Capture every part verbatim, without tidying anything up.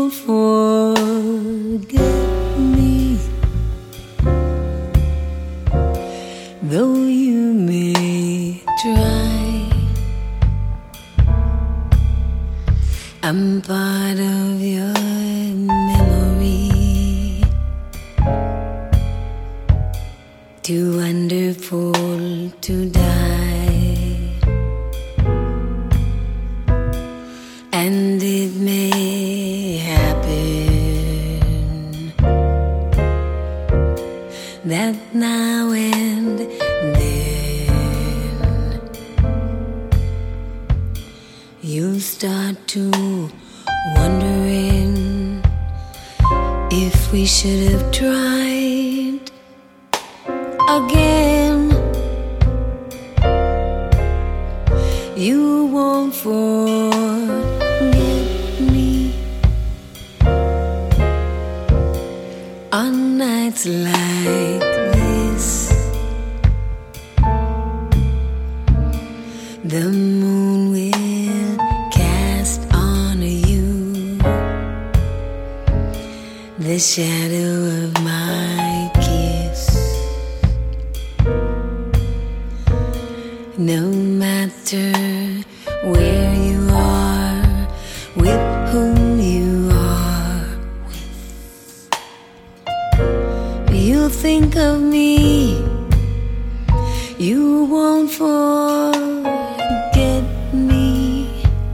won't forget me, though you may try. I'm part of your memory, too wonderful to die. And it may happen that now and then you start to wondering if we should have tried again. You won't forget me on nights like this. The moon will cast on you the shadow of my kiss. No matter where you are, with whom you are with, you think of me. You won't forget me.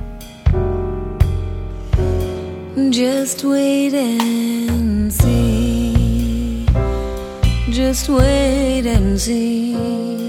Just wait and see. Just wait and see.